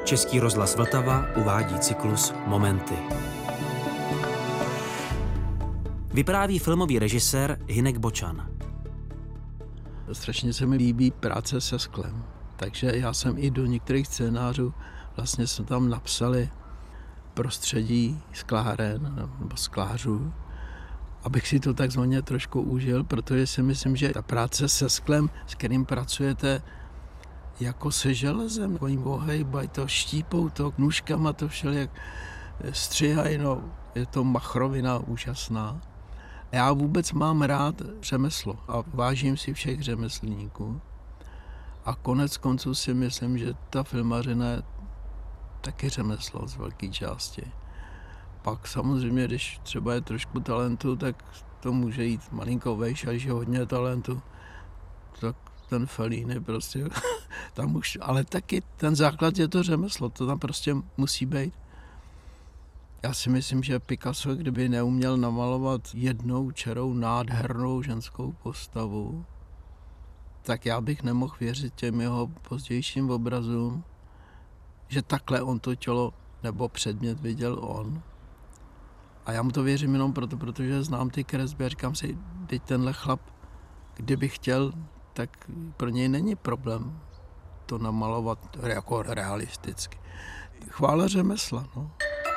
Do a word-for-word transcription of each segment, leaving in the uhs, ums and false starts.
Český rozhlas Vltava uvádí cyklus Momenty. Vypráví filmový režisér Hynek Bočan. Strašně se mi líbí práce se sklem, takže já jsem i do některých scénářů, vlastně jsme tam napsali prostředí skláren nebo sklářů, abych si to takzvaně trošku užil, protože si myslím, že ta práce se sklem, s kterým pracujete jako se železem, oni ohejbají to, štípou to, nůžkama to všelijak stříhají, no, je to machrovina úžasná. Já vůbec mám rád řemeslo a vážím si všech řemeslníků. A konec konců si myslím, že ta filmařina je taky řemeslo z velké části. Pak samozřejmě, když třeba je trošku talentu, tak to může jít malinko vejš, a když je hodně talentu, tak ten Fellini prostě tam už, ale taky ten základ je to řemeslo, to tam prostě musí být. Já si myslím, že Picasso, kdyby neuměl namalovat jednou čarou nádhernou ženskou postavu, tak já bych nemohl věřit těm jeho pozdějším obrazům, že takhle on to tělo nebo předmět viděl on. A já mu to věřím jenom proto, protože znám ty kresby a říkám si, teď tenhle chlap, kdyby chtěl, tak pro něj není problém to namalovat jako realisticky. Chvála řemesla, no.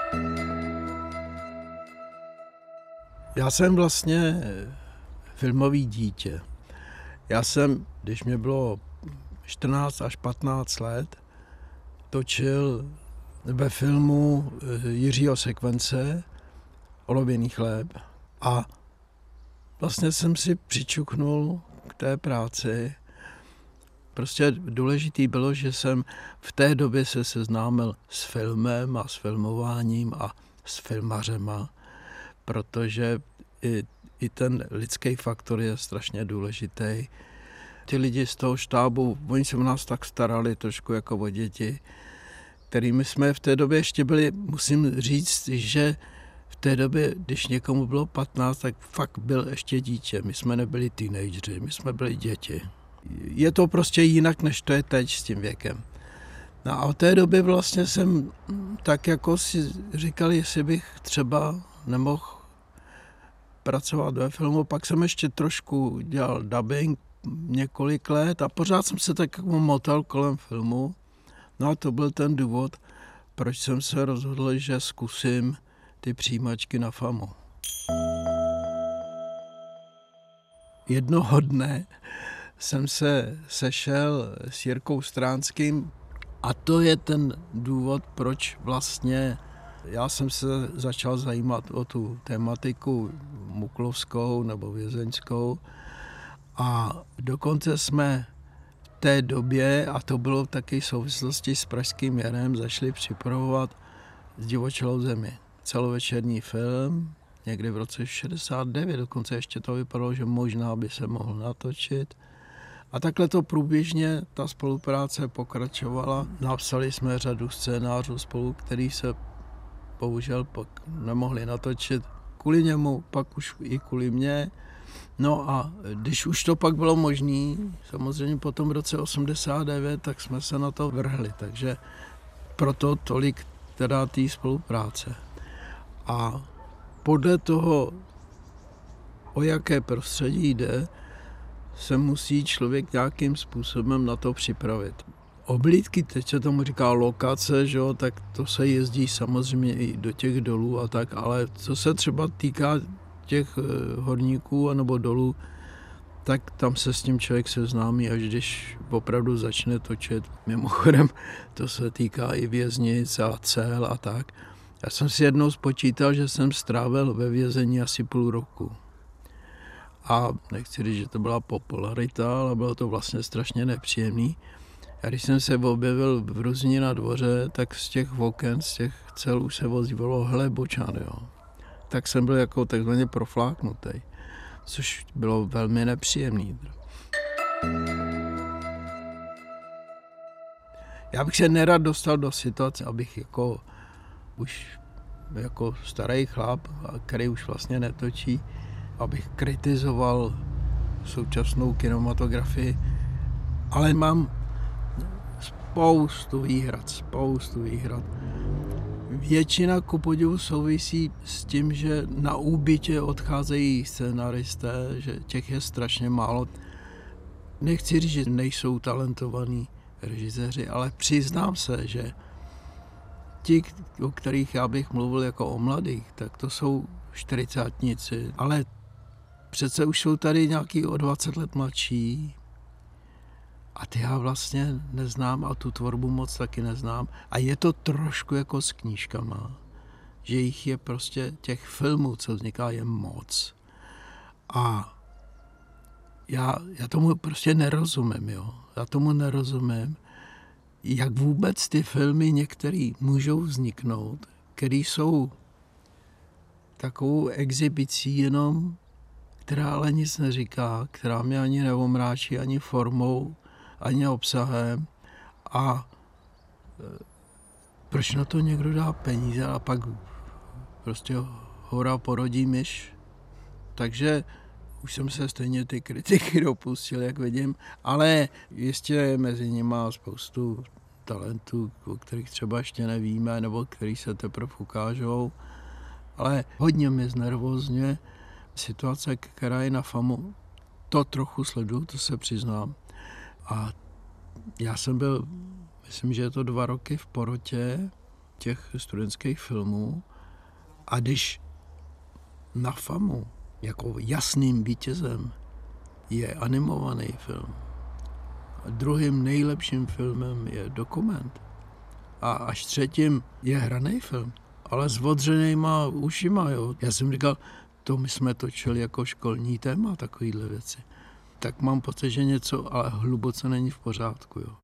Já jsem vlastně filmový dítě. Já jsem, když mě bylo čtrnáct až patnáct let, točil ve filmu Jiřího Sekvence Olověný chléb a vlastně jsem si přičuknul k té práci. Prostě důležitý bylo, že jsem v té době se seznámil s filmem a s filmováním a s filmařema, protože i, i ten lidský faktor je strašně důležitý. Ty lidi z toho štábu, oni se o nás tak starali trošku jako o děti, kterými jsme v té době ještě byli, musím říct, že v té době, když někomu bylo patnáct, tak fakt byl ještě dítě. My jsme nebyli teenageři, my jsme byli děti. Je to prostě jinak, než to je teď s tím věkem. No a od té doby vlastně jsem tak jako si říkal, jestli bych třeba nemohl pracovat ve filmu. Pak jsem ještě trošku dělal dubbing několik let a pořád jsem se tak jako motal kolem filmu. No a to byl ten důvod, proč jsem se rozhodl, že zkusím ty přijímačky na FAMU. Jednoho dne jsem se sešel s Jirkou Stránským a to je ten důvod, proč vlastně já jsem se začal zajímat o tu tematiku muklovskou nebo vězeňskou a dokonce jsme v té době, a to bylo taky v souvislosti s Pražským jarem, začali připravovat Zdivočelou zemi. Celovečerní film, někdy v roce šedesát devět, dokonce ještě to vypadalo, že možná by se mohl natočit. A takhle to průběžně ta spolupráce pokračovala. Napsali jsme řadu scénářů spolu, který se bohužel pak nemohli natočit kvůli němu, pak už i kvůli mně. No a když už to pak bylo možné, samozřejmě potom v roce osmdesát devět, tak jsme se na to vrhli. Takže proto tolik teda té spolupráce. A podle toho, o jaké prostředí jde, se musí člověk nějakým způsobem na to připravit. Oblídky, teď se tomu říká lokace, že jo, tak to se jezdí samozřejmě i do těch dolů a tak, ale co se třeba týká těch horníků anebo dolů, tak tam se s tím člověk seznámí, až když opravdu začne točit. Mimochodem, to se týká i věznic a cel a tak. Já jsem si jednou spočítal, že jsem strávil ve vězení asi půl roku. A nechci říct, že to byla popularita, ale bylo to vlastně strašně nepříjemný. A když jsem se objevil v Ruzyni na dvoře, tak z těch oken, z těch cel už se ozývalo hele Bočan, jo. Tak jsem byl jako takzvaně profláknutý, což bylo velmi nepříjemný. Já bych se nerad dostal do situace, abych jako už jako starý chlap, který už vlastně netočí, abych kritizoval současnou kinematografii, ale mám spoustu výhrad, spoustu výhrad. Většina ku podivu souvisí s tím, že na úbytě odcházejí scenaristé, že těch je strašně málo. Nechci říct, že nejsou talentovaní režiséři, ale přiznám se, že ti, o kterých já bych mluvil jako o mladých, tak to jsou čtyřicátníci, ale přece už jsou tady nějaký o dvacet let mladší a ty já vlastně neznám a tu tvorbu moc taky neznám. A je to trošku jako s knížkama, že jich je prostě těch filmů, co vzniká, je moc. A já, já tomu prostě nerozumím, jo. Já tomu nerozumím, jak vůbec ty filmy některé můžou vzniknout, které jsou takovou exibicí jenom, která ale nic neříká, která mě ani neomráčí ani formou, ani obsahem. A proč na to někdo dá peníze a pak prostě hora porodí myš. Takže už jsem se stejně ty kritiky dopustil, jak vidím, ale jistě je mezi nimi spoustu talentů, o kterých třeba ještě nevíme, nebo který se teprve ukážou. Ale hodně mě znervózňuje situace, která je na FAMu. To trochu sleduju, to se přiznám. A já jsem byl, myslím, že je to dva roky v porotě těch studentských filmů a když na FAMu jako jasným vítězem je animovaný film, a druhým nejlepším filmem je dokument a až třetím je hraný film, ale s odřenýma ušima, jo. Já jsem říkal, to my jsme točili jako školní téma, takovýhle věci. Tak mám pocit, že něco ale hluboce není v pořádku, jo.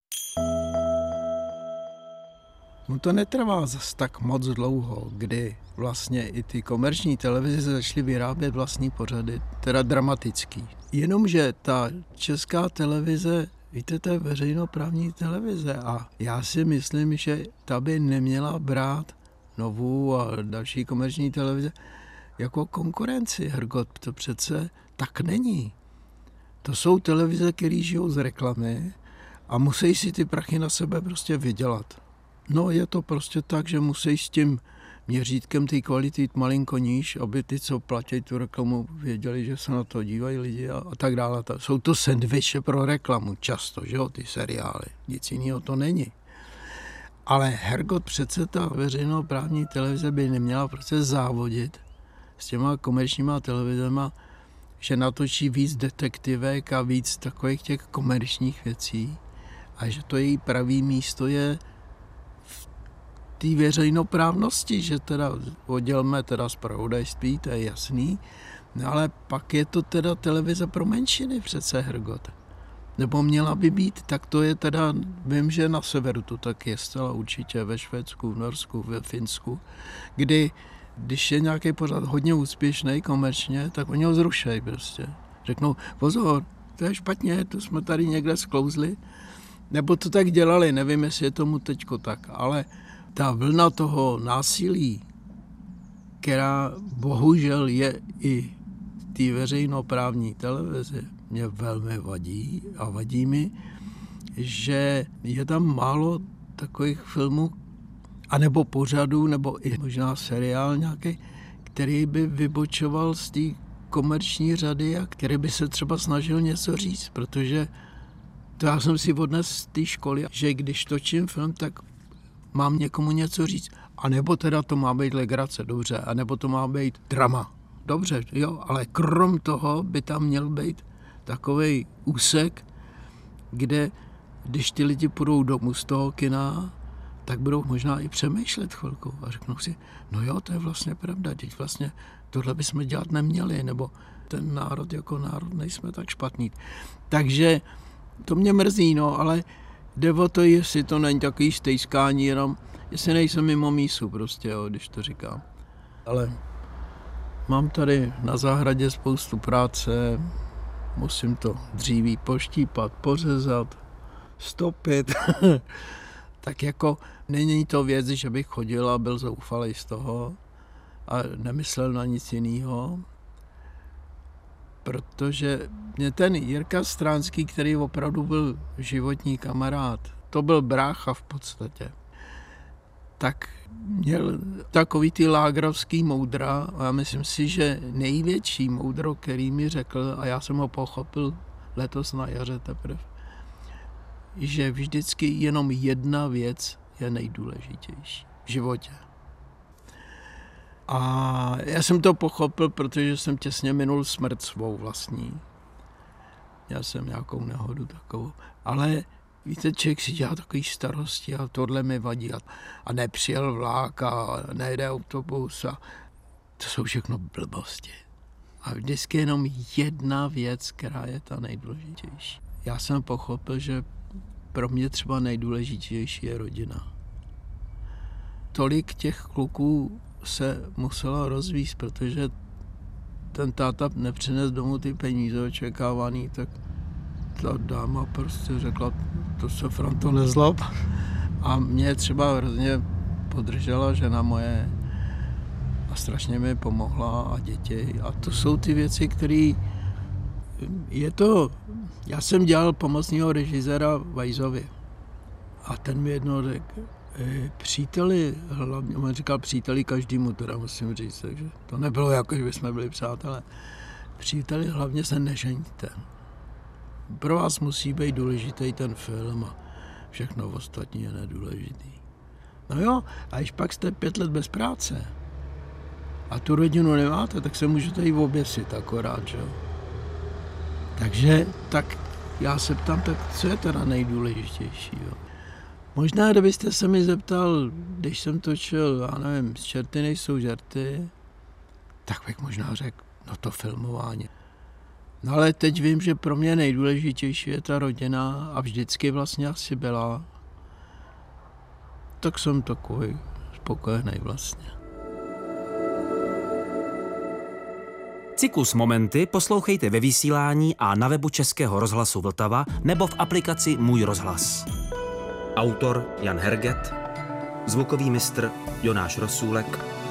No to netrvá zas tak moc dlouho, kdy vlastně i ty komerční televize začaly vyrábět vlastní pořady, teda dramatický. Jenomže ta česká televize, víte, to je veřejnoprávní televize a já si myslím, že ta by neměla brát Novou a další komerční televize jako konkurenci. Hrgot, to přece tak není. To jsou televize, které žijou z reklamy a musí si ty prachy na sebe prostě vydělat. No je to prostě tak, že musí s tím měřítkem té kvality jít malinko níž, aby ty, co platí tu reklamu, věděli, že se na to dívají lidi a, a tak dále. Jsou to sendviče pro reklamu často, že jo, ty seriály. Nic jiného to není. Ale hergot, přece ta veřejnoprávní televize by neměla prostě závodit s těma komerčníma televizema, že natočí víc detektivek a víc takových těch komerčních věcí a že to její pravý místo je v té veřejnoprávnosti, že teda oddělme teda zpravodajství, to je jasný, no ale pak je to teda televize pro menšiny přece, hrgot. Nebo měla by být, tak to je teda, vím, že na severu to tak je zcela určitě, ve Švédsku, v Norsku, ve Finsku, kdy když je nějaký pořad hodně úspěšný komerčně, tak oni ho zrušejí prostě. Řeknou, pozor, to je špatně, to jsme tady někde sklouzli. Nebo to tak dělali, nevím, jestli je tomu teďko tak, ale ta vlna toho násilí, která bohužel je i v té veřejnoprávní televizi, mě velmi vadí a vadí mi, že je tam málo takových filmů, anebo pořadů, nebo i možná seriál nějaký, který by vybočoval z té komerční řady a který by se třeba snažil něco říct, protože to já jsem si odnes z té školy, že když točím film, tak mám někomu něco říct. A nebo teda to má být legrace, dobře, a nebo to má být drama. Dobře, jo, ale krom toho by tam měl být takovej úsek, kde když ty lidi půjdou domů z toho kina, tak budou možná i přemýšlet chvilku a řeknou si, no jo, to je vlastně pravda, teď vlastně tohle bychom dělat neměli, nebo ten národ jako národ nejsme tak špatný. Takže to mě mrzí, no, ale jde o to, jestli to není takový stejskání, jenom jestli nejsem mimo mísu prostě, jo, když to říkám. Ale mám tady na zahradě spoustu práce, musím to dříví poštípat, pořezat, stopit. Tak jako není to věc, že bych chodil a byl zoufalý z toho a nemyslel na nic jiného, protože mě ten Jirka Stránský, který opravdu byl životní kamarád, to byl brácha v podstatě, tak měl takový ty lágrovský moudra a já myslím si, že největší moudro, který mi řekl, a já jsem ho pochopil letos na jaře teprve, že vždycky jenom jedna věc je nejdůležitější v životě. A já jsem to pochopil, protože jsem těsně minul smrt svou vlastní. Já jsem nějakou nehodu takovou. Ale víte, člověk si dělá takový starosti a tohle mi vadí. A, a nepřijel vlák a nejde autobus. A to jsou všechno blbosti. A vždycky jenom jedna věc, která je ta nejdůležitější. Já jsem pochopil, že pro mě třeba nejdůležitější je rodina. Tolik těch kluků se muselo rozvízt, protože ten táta nepřines domů ty peníze očekávaný, tak ta dáma prostě řekla, to se Franto nezlob. A mě třeba hrozně podržela žena moje a strašně mi pomohla a děti. A to jsou ty věci, které je to... Já jsem dělal pomocného režiséra Vajzovi a ten mi jednou řekl, příteli, hlavně, on říkal příteli každému, teda musím říct, takže to nebylo jako, že bychom byli přátelé. Příteli, hlavně se nežeňte. Pro vás musí být důležitý ten film a všechno ostatní je nedůležitý. No jo, a když pak jste pět let bez práce a tu rodinu nemáte, tak se můžete i oběsit akorát, že jo. Takže tak já se ptám, tak co je teda nejdůležitější, jo? Možná, kdybyste se mi zeptal, když jsem točil, já nevím, z Čerty nejsou žerty, tak bych možná řekl, no to filmování. No ale teď vím, že pro mě nejdůležitější je ta rodina a vždycky vlastně asi byla. Tak jsem takový spokojený vlastně. Cyklus Momenty poslouchejte ve vysílání a na webu Českého rozhlasu Vltava nebo v aplikaci Můj rozhlas. Autor Jan Herget, zvukový mistr Jonáš Rosůlek,